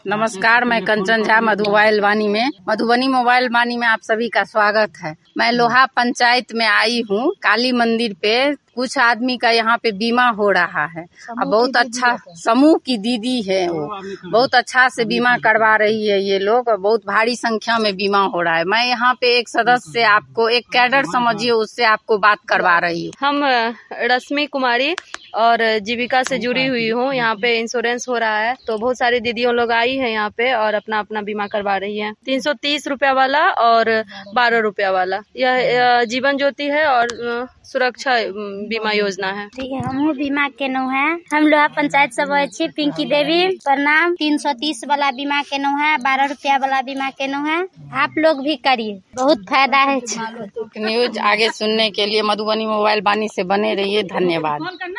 नमस्कार, मैं कंचन झा मधुबनी मोबाइल वाणी में आप सभी का स्वागत है। मैं लोहा पंचायत में आई हूँ। काली मंदिर पे कुछ आदमी का यहाँ पे बीमा हो रहा है। अब बहुत अच्छा समूह की दीदी है, वो बहुत अच्छा से बीमा करवा रही है। ये लोग बहुत भारी संख्या में बीमा हो रहा है। मैं यहाँ पे एक सदस्य से आपको एक कैडर समझिए, उससे आपको बात करवा रही हूँ। हम रश्मि कुमारी और जीविका से जुड़ी हुई हूँ। यहाँ पे इंश्योरेंस हो रहा है, तो बहुत सारी दीदियों लोग आई है यहाँ पे और अपना अपना बीमा करवा रही है। 330 रुपया वाला और 12 रुपया वाला। यह जीवन ज्योति है और सुरक्षा बीमा योजना है। ठीक है, हम बीमा केनौ है। हम लोहा पंचायत से बोले छी। पिंकी देवी प्रणाम। 330 वाला बीमा केनौ है, 12 रुपया वाला बीमा केनौ है। आप लोग भी करिए, बहुत फायदा है। न्यूज आगे सुनने के लिए मधुबनी मोबाइल वाणी से बने रहिए। धन्यवाद।